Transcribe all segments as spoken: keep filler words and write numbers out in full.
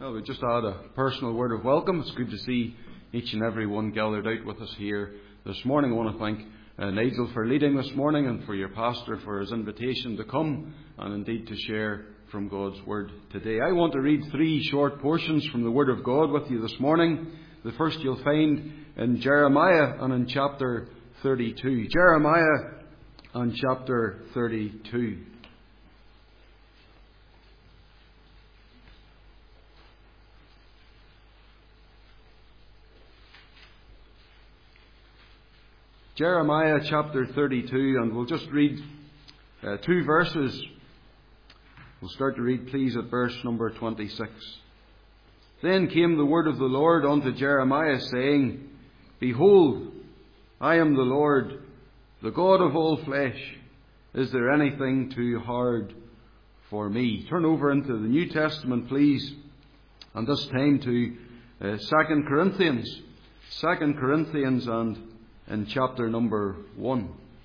Well, we just add a personal word of welcome. It's good to see each and every one gathered out with us here this morning. I want to thank uh, Nigel for leading this morning and for your pastor for his invitation to come and indeed to share from God's Word today. I want to read three short portions from the Word of God with you this morning. The first you'll find in Jeremiah and in chapter thirty-two. Jeremiah and chapter thirty-two. Jeremiah chapter thirty-two, and we'll just read uh, two verses. We'll start to read, please, at verse number twenty-six. Then came the word of the Lord unto Jeremiah, saying, Behold, I am the Lord, the God of all flesh. Is there anything too hard for me? Turn over into the New Testament, please, and this time to uh, Second Corinthians. Second Corinthians and in chapter number one.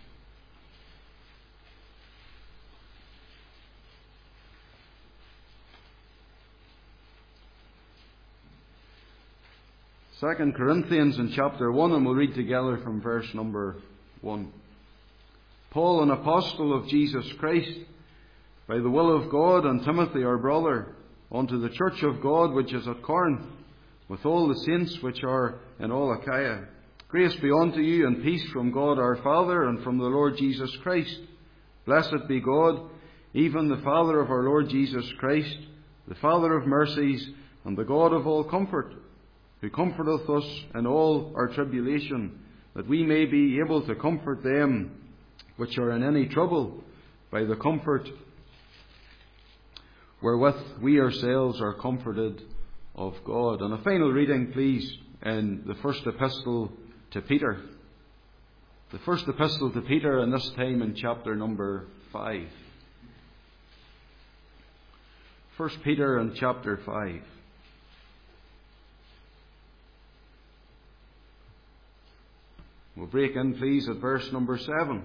Second Corinthians in chapter one, and we'll read together from verse number one. Paul, an apostle of Jesus Christ, by the will of God, and Timothy our brother, unto the church of God which is at Corinth, with all the saints which are in all Achaia. Grace be unto you, and peace from God our Father and from the Lord Jesus Christ. Blessed be God, even the Father of our Lord Jesus Christ, the Father of mercies, and the God of all comfort, who comforteth us in all our tribulation, that we may be able to comfort them which are in any trouble, by the comfort wherewith we ourselves are comforted of God. And a final reading, please, in the first epistle to Peter. The first epistle to Peter, and this time in chapter number five. First Peter and chapter five. We'll break in, please, at verse number seven.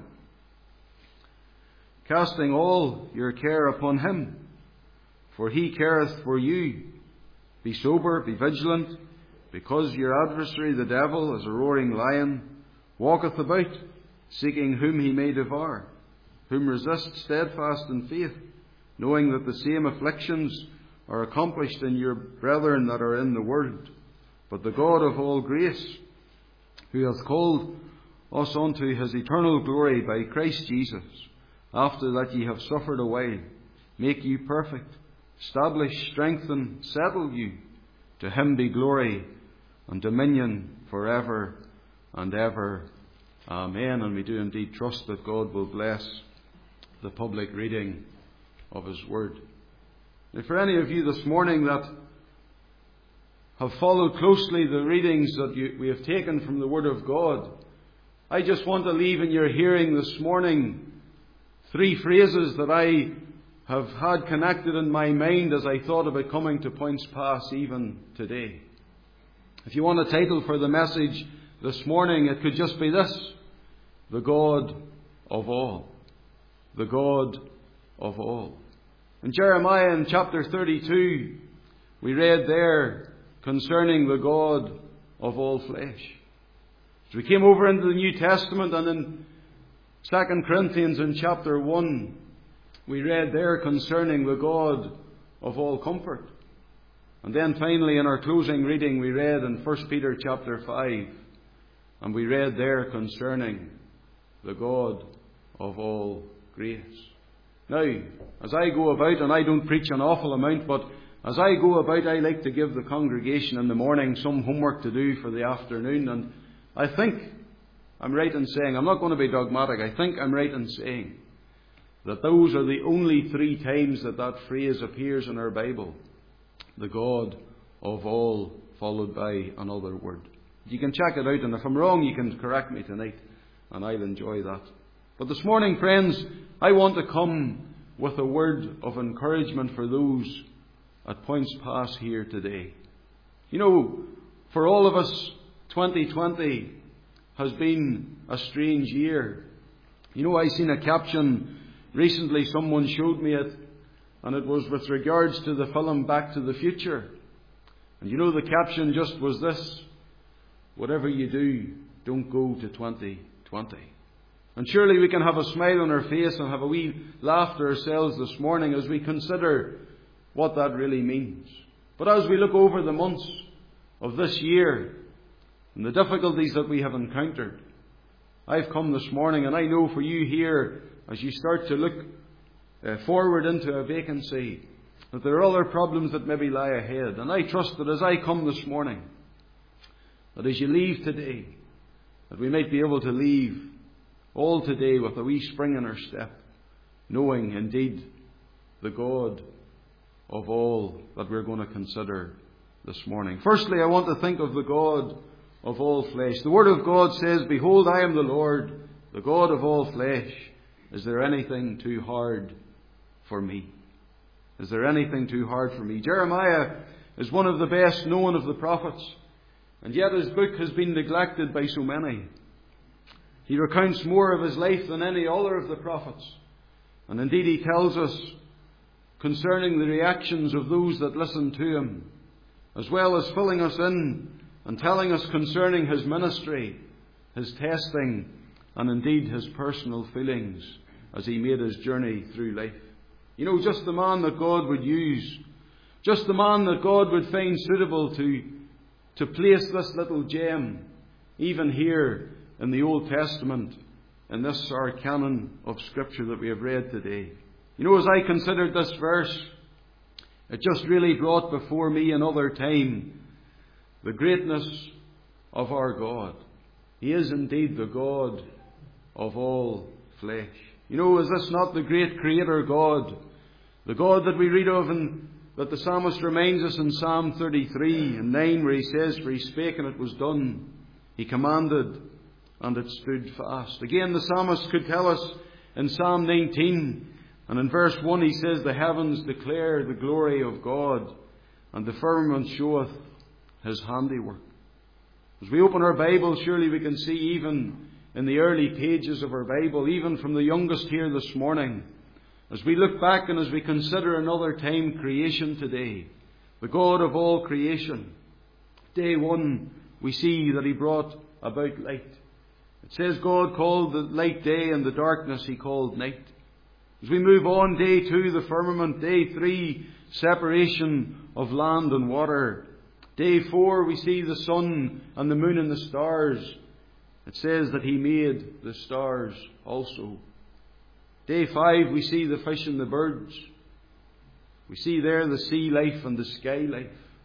Casting all your care upon him, for he careth for you. Be sober, be vigilant, because your adversary the devil, as a roaring lion, walketh about, seeking whom he may devour, whom resist steadfast in faith, knowing that the same afflictions are accomplished in your brethren that are in the world. But the God of all grace, who hath called us unto his eternal glory by Christ Jesus, after that ye have suffered a while, make you perfect, establish, strengthen, settle you. To him be glory and dominion forever and ever. Amen. And we do indeed trust that God will bless the public reading of his word. Now, for any of you this morning that have followed closely the readings that you, we have taken from the Word of God, I just want to leave in your hearing this morning three phrases that I have had connected in my mind as I thought about coming to Points Pass even today. If you want a title for the message this morning, it could just be this: The God of all. The God of all. In Jeremiah in chapter thirty-two, we read there concerning the God of all flesh. As we came over into the New Testament and in Second Corinthians in chapter one, we read there concerning the God of all comfort. And then finally in our closing reading we read in First Peter chapter five, and we read there concerning the God of all grace. Now, as I go about, and I don't preach an awful amount, but as I go about, I like to give the congregation in the morning some homework to do for the afternoon. And I think I'm right in saying, I'm not going to be dogmatic, I think I'm right in saying that those are the only three times that that phrase appears in our Bible. The God of all, followed by another word. You can check it out, and if I'm wrong, you can correct me tonight, and I'll enjoy that. But this morning, friends, I want to come with a word of encouragement for those at Points Pass here today. You know, for all of us, twenty twenty has been a strange year. You know, I seen a caption recently, someone showed me it, and it was with regards to the film Back to the Future. And you know, the caption just was this: whatever you do, don't go to twenty twenty. And surely we can have a smile on our face and have a wee laugh to ourselves this morning as we consider what that really means. But as we look over the months of this year and the difficulties that we have encountered, I've come this morning, and I know for you here, as you start to look uh, forward into a vacancy, that there are other problems that maybe lie ahead. And I trust that as I come this morning, that as you leave today, that we might be able to leave all today with a wee spring in our step, knowing indeed the God of all that we're going to consider this morning. Firstly, I want to think of the God of all flesh. The Word of God says, "Behold, I am the Lord, the God of all flesh. Is there anything too hard for me?" Is there anything too hard for me? Jeremiah is one of the best known of the prophets, and yet his book has been neglected by so many. He recounts more of his life than any other of the prophets. And indeed he tells us concerning the reactions of those that listen to him, as well as filling us in and telling us concerning his ministry, his testing, and indeed his personal feelings as he made his journey through life. You know, just the man that God would use, just the man that God would find suitable to, to place this little gem, even here in the Old Testament, in this our canon of Scripture that we have read today. You know, as I considered this verse, it just really brought before me another time the greatness of our God. He is indeed the God of all flesh. You know, is this not the great Creator God? The God that we read of and that the psalmist reminds us in Psalm thirty-three and nine, where he says, "For he spake and it was done. He commanded and it stood fast." Again, the psalmist could tell us in Psalm nineteen, and in verse one he says, "The heavens declare the glory of God, and the firmament showeth his handiwork." As we open our Bible, surely we can see even in the early pages of our Bible, even from the youngest here this morning, as we look back and as we consider another time creation today, the God of all creation. Day one, we see that he brought about light. It says God called the light day and the darkness he called night. As we move on, day two, the firmament. Day three, separation of land and water. Day four, we see the sun and the moon and the stars. It says that he made the stars also. Day five, we see the fish and the birds. We see there the sea life and the sky life.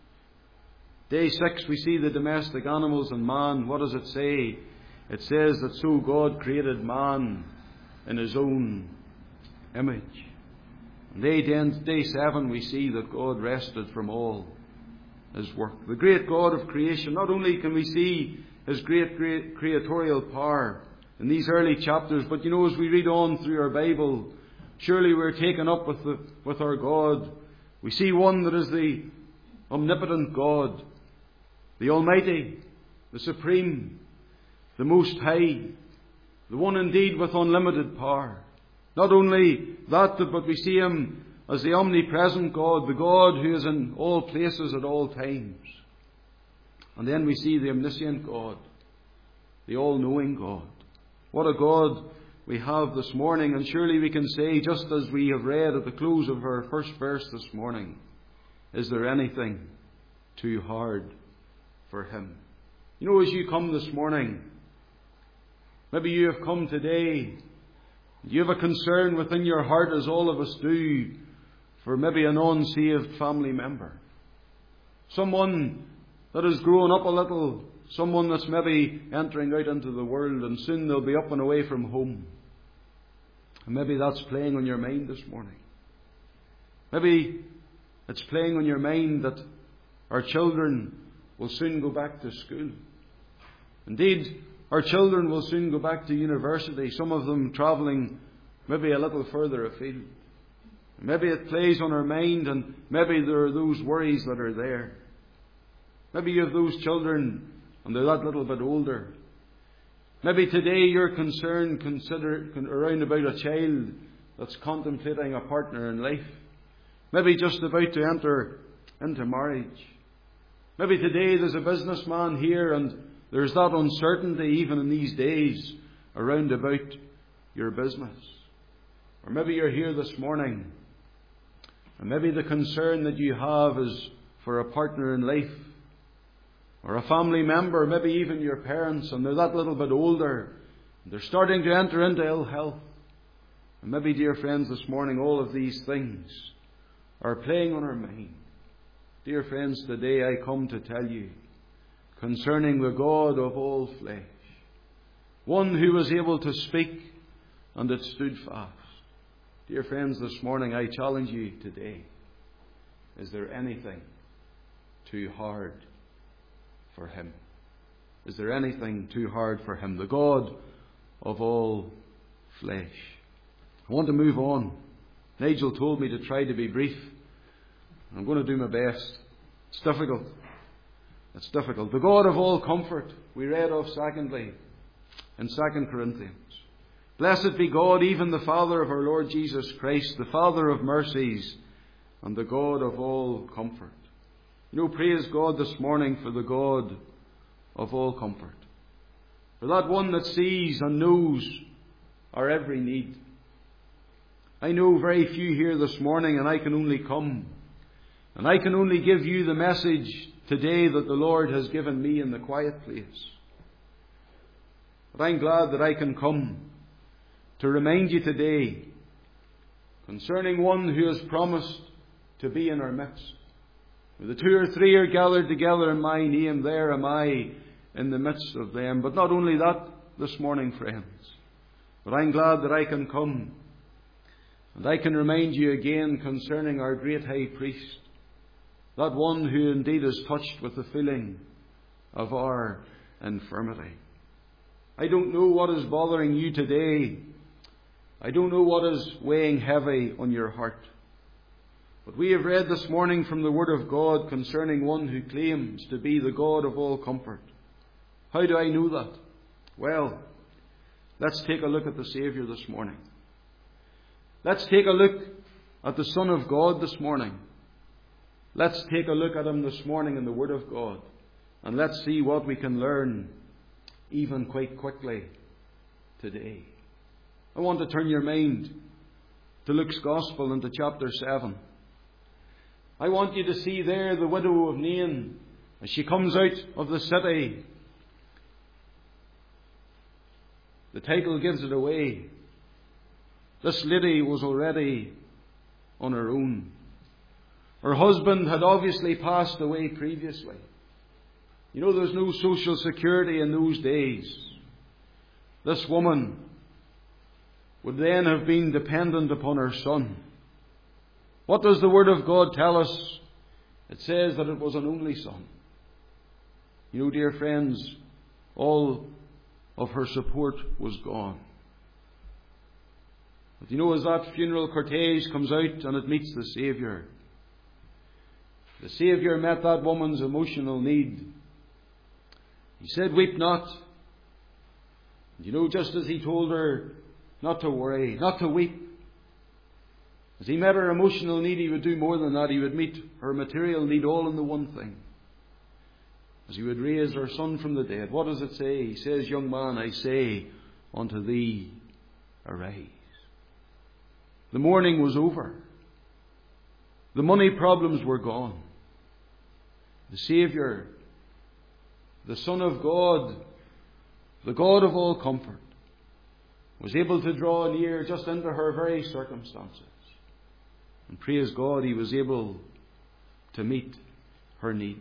Day six, we see the domestic animals and man. What does it say? It says that so God created man in his own image. And day, day seven, we see that God rested from all his work. The great God of creation. Not only can we see his great, great creatorial power in these early chapters, but you know, as we read on through our Bible, surely we're taken up with the, with our God. We see one that is the omnipotent God, the Almighty, the Supreme, the Most High, the one indeed with unlimited power. Not only that, but we see him as the omnipresent God, the God who is in all places at all times. And then we see the omniscient God, the all-knowing God. What a God we have this morning. And surely we can say, just as we have read at the close of our first verse this morning, is there anything too hard for him? You know, as you come this morning, maybe you have come today, you have a concern within your heart, as all of us do, for maybe an unsaved family member. Someone that has grown up a little, someone that's maybe entering out into the world, and soon they'll be up and away from home. And maybe that's playing on your mind this morning. Maybe it's playing on your mind that our children will soon go back to school. Indeed, our children will soon go back to university, some of them travelling maybe a little further afield. Maybe it plays on our mind, and maybe there are those worries that are there. Maybe you have those children and they're that little bit older. Maybe today you're concerned consider, around about a child that's contemplating a partner in life. Maybe just about to enter into marriage. Maybe today there's a businessman here and there's that uncertainty even in these days around about your business. Or maybe you're here this morning and maybe the concern that you have is for a partner in life or a family member, maybe even your parents, and they're that little bit older and they're starting to enter into ill health. And maybe, dear friends, this morning all of these things are playing on our mind. Dear friends, today I come to tell you concerning the God of all flesh, one who was able to speak and it stood fast. Dear friends, this morning I challenge you today. Is there anything too hard for Him? Is there anything too hard for Him? The God of all flesh. I want to move on. Nigel told me to try to be brief. I'm going to do my best. It's difficult. It's difficult. The God of all comfort, we read of secondly in Second Corinthians. Blessed be God, even the Father of our Lord Jesus Christ, the Father of mercies and the God of all comfort. You know, praise God this morning for the God of all comfort. For that one that sees and knows our every need. I know very few here this morning, and I can only come and I can only give you the message today that the Lord has given me in the quiet place. But I'm glad that I can come to remind you today concerning one who has promised to be in our midst. Where the two or three are gathered together in my name, there am I in the midst of them. But not only that this morning, friends, but I'm glad that I can come and I can remind you again concerning our great high priest, that one who indeed is touched with the feeling of our infirmity. I don't know what is bothering you today. I don't know what is weighing heavy on your heart. But we have read this morning from the Word of God concerning one who claims to be the God of all comfort. How do I know that? Well, let's take a look at the Saviour this morning. Let's take a look at the Son of God this morning. Let's take a look at Him this morning in the Word of God. And let's see what we can learn even quite quickly today. I want to turn your mind to Luke's Gospel into chapter seven. I want you to see there the widow of Nain as she comes out of the city. The title gives it away. This lady was already on her own. Her husband had obviously passed away previously. You know, there's no social security in those days. This woman would then have been dependent upon her son. What does the Word of God tell us? It says that it was an only son. You know, dear friends, all of her support was gone. But you know, as that funeral cortege comes out and it meets the Saviour, the Saviour met that woman's emotional need. He said, "Weep not." And you know, just as He told her not to worry, not to weep, as He met her emotional need, He would do more than that. He would meet her material need all in the one thing. As He would raise her son from the dead. What does it say? He says, "Young man, I say unto thee, arise." The mourning was over. The money problems were gone. The Saviour, the Son of God, the God of all comfort, was able to draw near just into her very circumstances. And praise God, He was able to meet her need.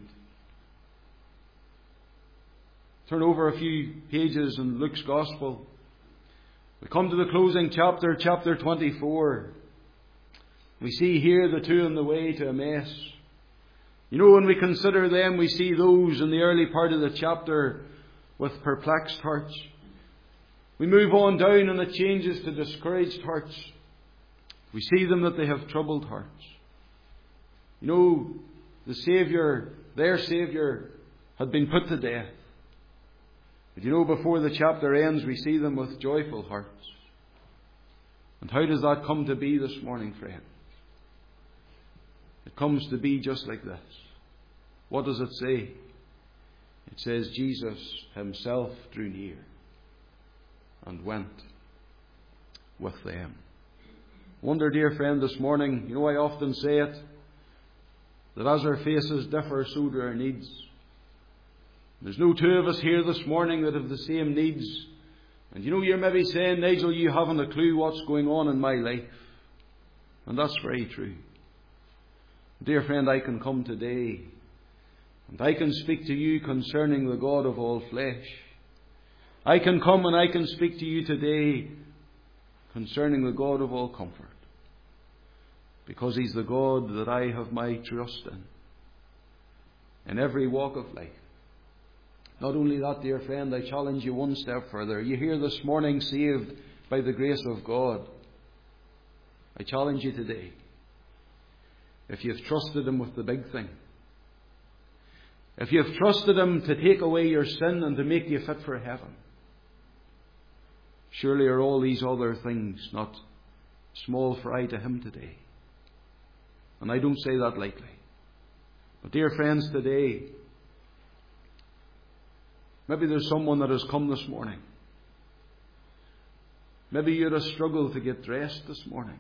Turn over a few pages in Luke's Gospel. We come to the closing chapter, chapter twenty-four. We see here the two on the way to Emmaus. You know, when we consider them, we see those in the early part of the chapter with perplexed hearts. We move on down and it changes to discouraged hearts. We see them that they have troubled hearts. You know, the Saviour, their Saviour, had been put to death. But you know, before the chapter ends, we see them with joyful hearts. And how does that come to be this morning, friends? It comes to be just like this. What does it say? It says Jesus himself drew near and went with them. Wonder, dear friend, this morning, you know I often say it, that as our faces differ, so do our needs. There's no two of us here this morning that have the same needs. And you know, you're maybe saying, Nigel, you haven't a clue what's going on in my life. And that's very true. Dear friend, I can come today and I can speak to you concerning the God of all flesh. I can come and I can speak to you today concerning the God of all comfort. Because He's the God that I have my trust in. In every walk of life. Not only that, dear friend, I challenge you one step further. You here this morning saved by the grace of God. I challenge you today. If you've trusted Him with the big thing. If you've trusted Him to take away your sin and to make you fit for heaven. Surely are all these other things not small fry to Him today. And I don't say that lightly. But dear friends, today, maybe there's someone that has come this morning. Maybe you had a struggle to get dressed this morning.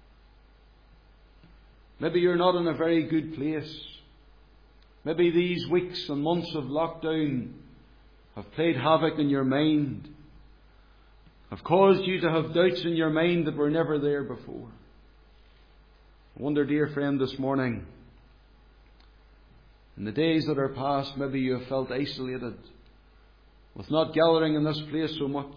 Maybe you're not in a very good place. Maybe these weeks and months of lockdown have played havoc in your mind, have caused you to have doubts in your mind that were never there before. I wonder, dear friend, this morning, in the days that are past, maybe you have felt isolated, with not gathering in this place so much,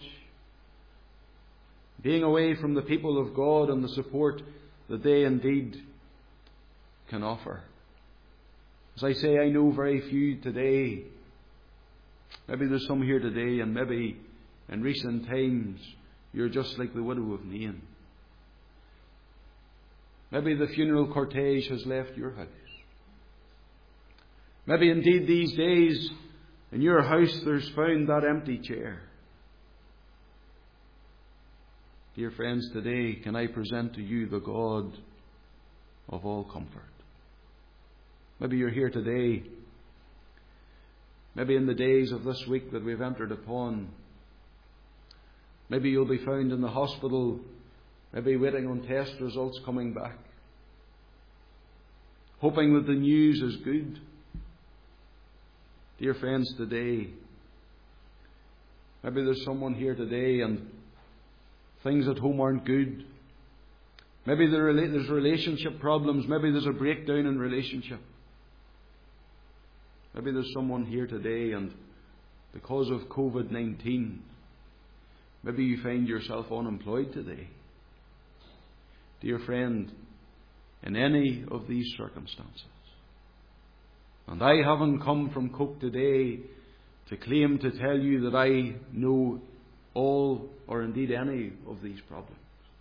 being away from the people of God and the support that they indeed can offer. As I say, I know very few today. Maybe there's some here today, and maybe in recent times you're just like the widow of Nain. Maybe the funeral cortege has left your house. Maybe indeed these days in your house there's found that empty chair. Dear friends, today can I present to you the God of all comfort. Maybe you're here today. Maybe in the days of this week that we've entered upon. Maybe you'll be found in the hospital, maybe waiting on test results coming back. Hoping that the news is good. Dear friends, today, maybe there's someone here today and things at home aren't good. Maybe there's relationship problems. Maybe there's a breakdown in relationship. Maybe there's someone here today and because of covid nineteen, maybe you find yourself unemployed today. Dear friend, in any of these circumstances, and I haven't come from Coke today to claim to tell you that I know all or indeed any of these problems.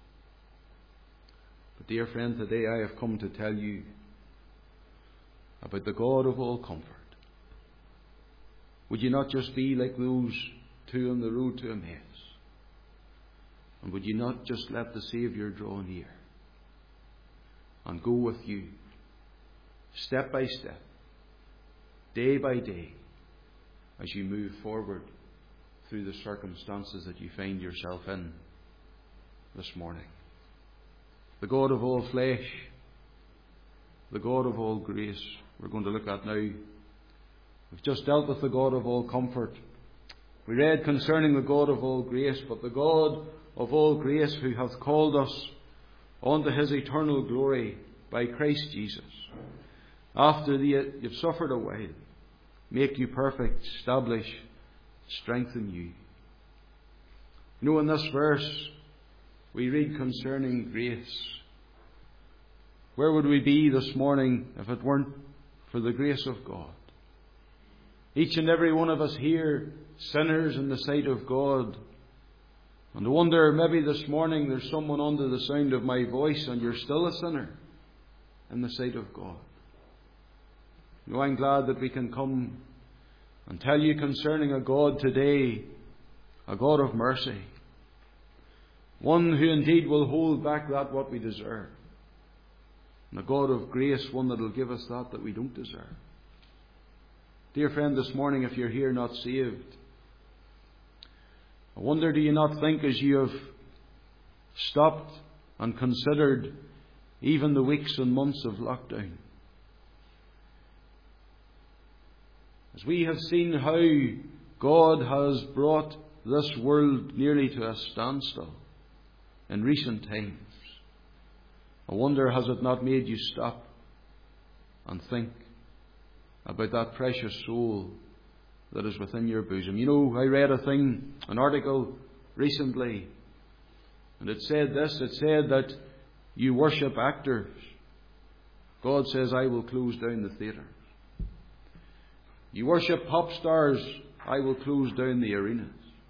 But dear friend, today I have come to tell you about the God of all comfort. Would you not just be like those two on the road to Emmaus? And would you not just let the Saviour draw near and go with you, step by step, day by day, as you move forward through the circumstances that you find yourself in this morning? The God of all flesh, the God of all grace, we're going to look at now. We've just dealt with the God of all comfort. We read concerning the God of all grace, but the God of all grace who hath called us unto His eternal glory by Christ Jesus, after the, you've suffered a while, make you perfect, establish, strengthen you. You know, in this verse we read concerning grace. Where would we be this morning if it weren't for the grace of God? Each and every one of us here, sinners in the sight of God. And I wonder, maybe this morning there's someone under the sound of my voice and you're still a sinner in the sight of God. You know, I'm glad that we can come and tell you concerning a God today, a God of mercy. One who indeed will hold back that what we deserve. And a God of grace, one that will give us that that we don't deserve. Dear friend, this morning, if you're here not saved, I wonder, do you not think as you have stopped and considered even the weeks and months of lockdown, as we have seen how God has brought this world nearly to a standstill in recent times, I wonder, has it not made you stop and think about that precious soul that is within your bosom? You know, I read a thing, an article recently, and it said this, it said that you worship actors. God says, I will close down the theatres. You worship pop stars, I will close down the arenas.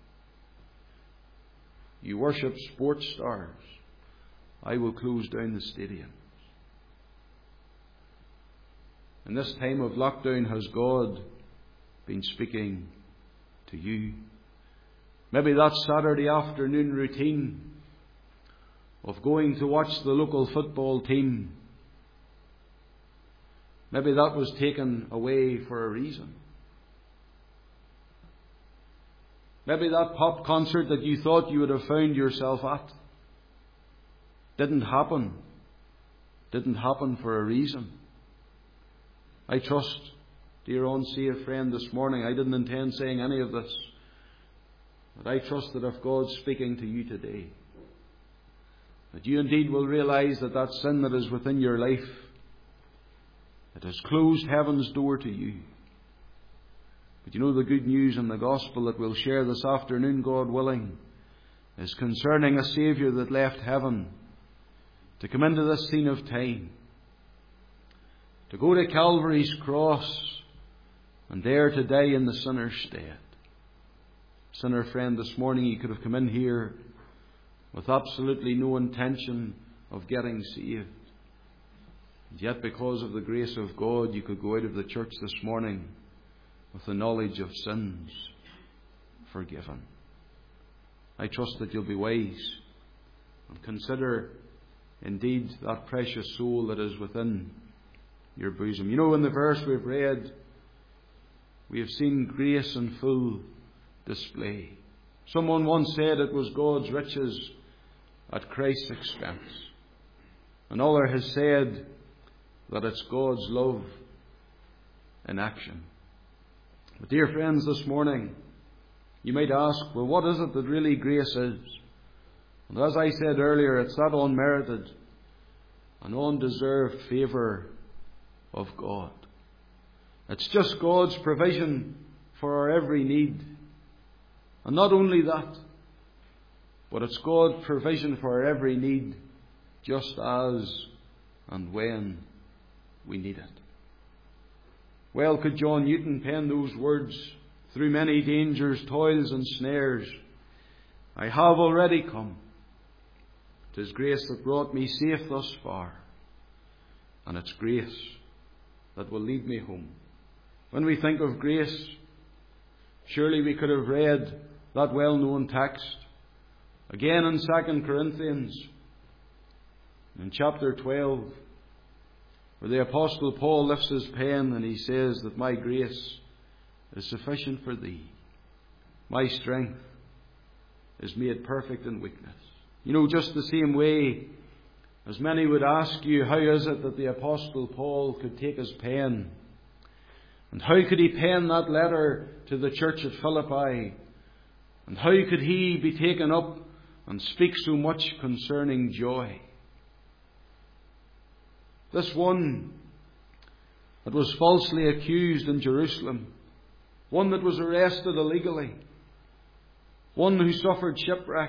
You worship sports stars, I will close down the stadiums. In this time of lockdown, has God been speaking to you? Maybe that Saturday afternoon routine of going to watch the local football team, maybe that was taken away for a reason. Maybe that pop concert that you thought you would have found yourself at didn't happen. Didn't happen for a reason. I trust, dear unsaved friend, this morning, I didn't intend saying any of this, but I trust that if God's speaking to you today, that you indeed will realize that that sin that is within your life, it has closed heaven's door to you. But you know, the good news in the gospel that we'll share this afternoon, God willing, is concerning a Saviour that left heaven to come into this scene of time, to go to Calvary's cross, and there to die in the sinner's stead. Sinner friend, this morning you could have come in here with absolutely no intention of getting saved. And yet, because of the grace of God, you could go out of the church this morning with the knowledge of sins forgiven. I trust that you'll be wise and consider indeed that precious soul that is within your bosom. You know, in the verse we've read, we have seen grace in full display. Someone once said it was God's riches at Christ's expense. Another has said that it's God's love in action. But dear friends, this morning, you might ask, well, what is it that really grace is? And as I said earlier, it's that unmerited and undeserved favour of God. It's just God's provision for our every need. And not only that, but it's God's provision for our every need, just as and when we need it. Well, could John Newton pen those words, through many dangers, toils and snares, I have already come. 'Tis grace that brought me safe thus far, and it's grace that will lead me home. When we think of grace, surely we could have read that well-known text again in Second Corinthians, in chapter twelve, where the Apostle Paul lifts his pen and he says that my grace is sufficient for thee. My strength is made perfect in weakness. You know, just the same way as many would ask you, how is it that the Apostle Paul could take his pen? And how could he pen that letter to the church at Philippi? And how could he be taken up and speak so much concerning joy? This one that was falsely accused in Jerusalem, one that was arrested illegally, one who suffered shipwreck,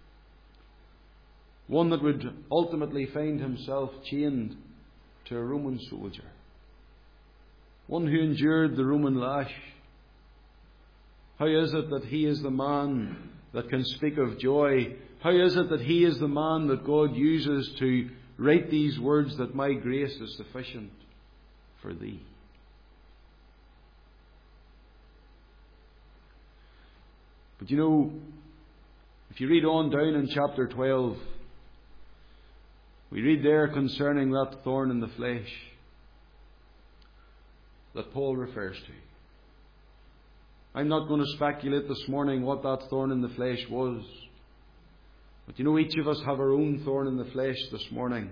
one that would ultimately find himself chained to a Roman soldier, one who endured the Roman lash. How is it that he is the man that can speak of joy? How is it that he is the man that God uses to write these words, that my grace is sufficient for thee? But you know, if you read on down in chapter twelve, we read there concerning that thorn in the flesh that Paul refers to. I'm not going to speculate this morning what that thorn in the flesh was. But you know, each of us have our own thorn in the flesh this morning.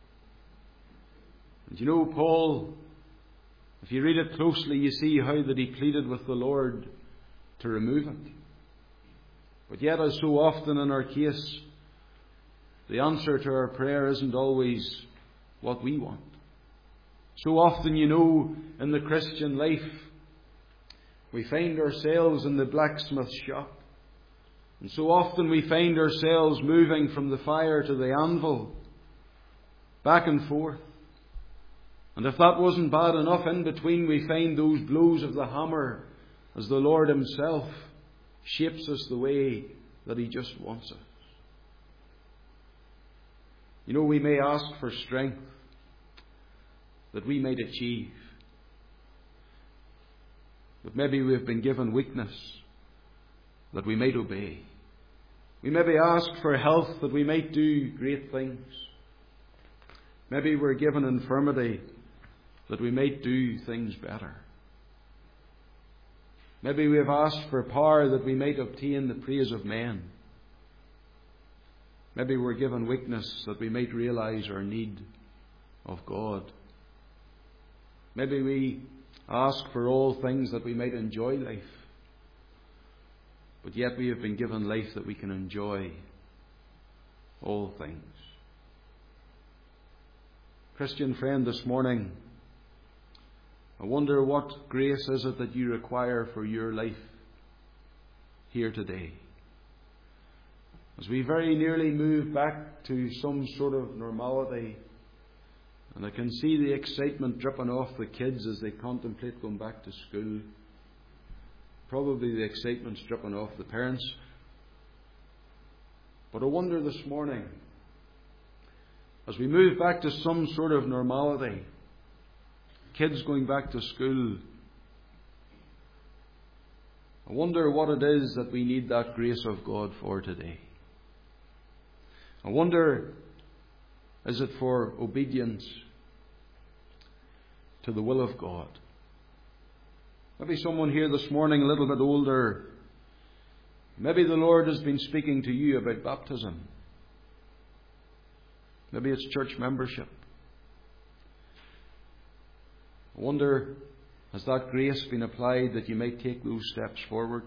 And you know, Paul, if you read it closely, you see how that he pleaded with the Lord to remove it. But yet, as so often in our case, the answer to our prayer isn't always what we want. So often, you know, in the Christian life, we find ourselves in the blacksmith shop. And so often we find ourselves moving from the fire to the anvil, back and forth. And if that wasn't bad enough, in between we find those blows of the hammer as the Lord Himself shapes us the way that He just wants us. You know, we may ask for strength that we might achieve. But maybe we've been given weakness that we might obey. We maybe ask for health that we might do great things. Maybe we're given infirmity that we might do things better. Maybe we have asked for power that we might obtain the praise of men. Maybe we're given weakness that we might realize our need of God. Maybe we ask for all things that we might enjoy life. But yet we have been given life that we can enjoy all things. Christian friend, this morning, I wonder what grace is it that you require for your life here today. As we very nearly move back to some sort of normality, and I can see the excitement dripping off the kids as they contemplate going back to school. Probably the excitement's dripping off the parents. But I wonder this morning, as we move back to some sort of normality, kids going back to school, I wonder what it is that we need that grace of God for today. I wonder, is it for obedience to the will of God? Maybe someone here this morning a little bit older, maybe the Lord has been speaking to you about baptism. Maybe it's church membership. I wonder, has that grace been applied that you might take those steps forward?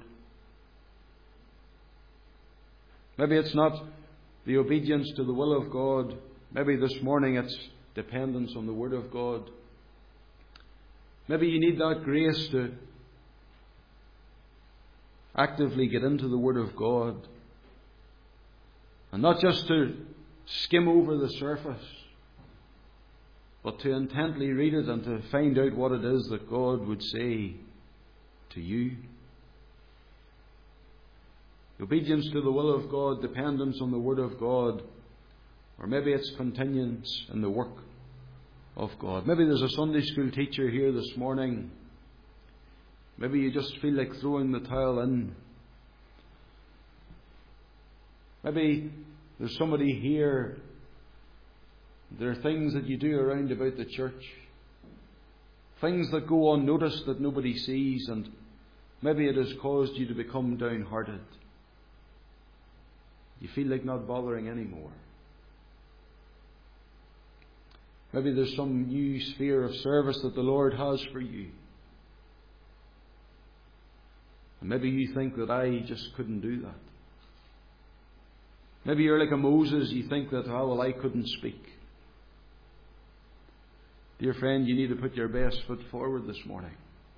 Maybe it's not the obedience to the will of God. Maybe this morning it's dependence on the Word of God. Maybe you need that grace to actively get into the Word of God. And not just to skim over the surface, but to intently read it and to find out what it is that God would say to you. Obedience to the will of God, dependence on the Word of God, or maybe it's continuance in the work of God. Maybe there's a Sunday school teacher here this morning. Maybe you just feel like throwing the towel in. Maybe there's somebody here. There are things that you do around about the church, things that go unnoticed that nobody sees, and maybe it has caused you to become downhearted. You feel like not bothering anymore. Maybe there's some new sphere of service that the Lord has for you. And maybe you think that I just couldn't do that. Maybe you're like a Moses, you think that, oh, well, I couldn't speak. Dear friend, you need to put your best foot forward this morning.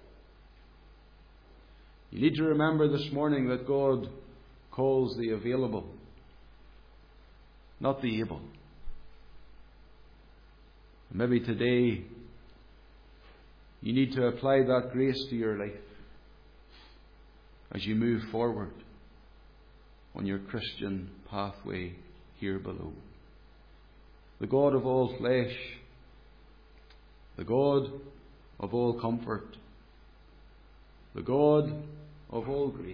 You need to remember this morning that God calls the available, not the able. Maybe today you need to apply that grace to your life as you move forward on your Christian pathway here below. The God of all flesh, the God of all comfort, the God of all grace.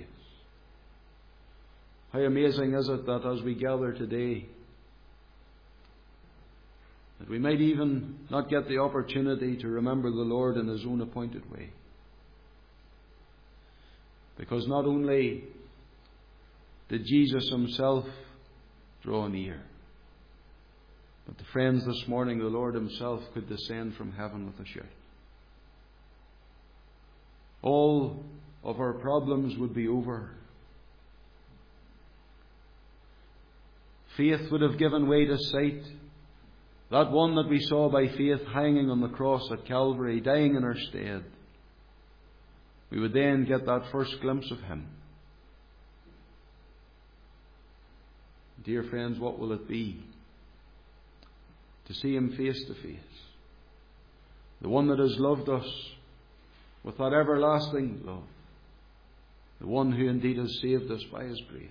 How amazing is it that as we gather today, that we might even not get the opportunity to remember the Lord in His own appointed way. Because not only did Jesus himself draw near, but the friends, this morning the Lord himself could descend from heaven with a shout. All of our problems would be over. Faith would have given way to sight. That one that we saw by faith hanging on the cross at Calvary, dying in our stead. We would then get that first glimpse of him. Dear friends, what will it be to see him face to face? The one that has loved us with that everlasting love. The one who indeed has saved us by his grace.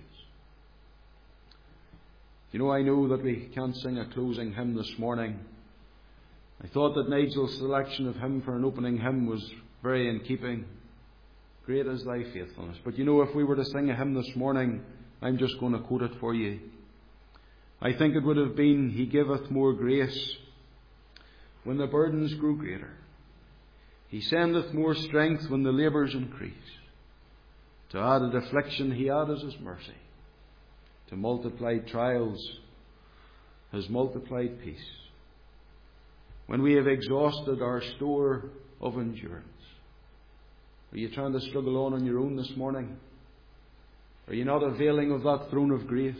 You know, I know that we can't sing a closing hymn this morning. I thought that Nigel's selection of hymn for an opening hymn was very in keeping. Great is thy faithfulness. But you know, if we were to sing a hymn this morning, I'm just going to quote it for you. I think it would have been, He giveth more grace when the burdens grew greater. He sendeth more strength when the labours increase. To added affliction He addeth His mercy. To multiplied trials His multiplied peace. When we have exhausted our store of endurance. Are you trying to struggle on on your own this morning? Are you not availing of that throne of grace?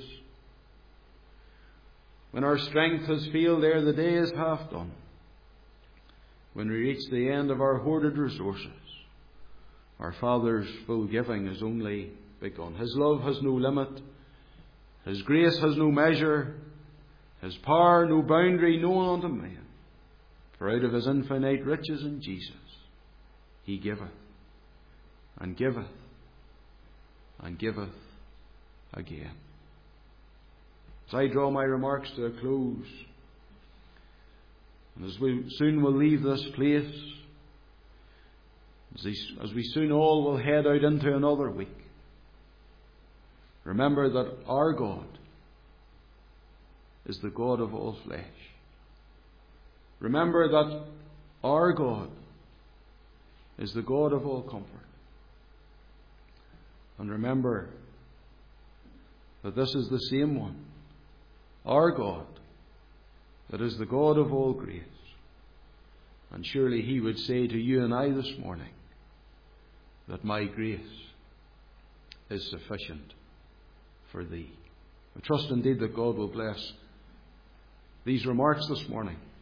When our strength has failed ere the day is half done. When we reach the end of our hoarded resources. Our Father's full giving is only begun. His love has no limit. His grace has no measure. His power no boundary known unto man. For out of His infinite riches in Jesus, He giveth, and giveth, and giveth again. As I draw my remarks to a close, and as we soon will leave this place, as, these, as we soon all will head out into another week, remember that our God is the God of all flesh. Remember that our God is the God of all comfort. And remember that this is the same one, our God, that is the God of all grace. And surely He would say to you and I this morning that my grace is sufficient for thee. I trust indeed that God will bless these remarks this morning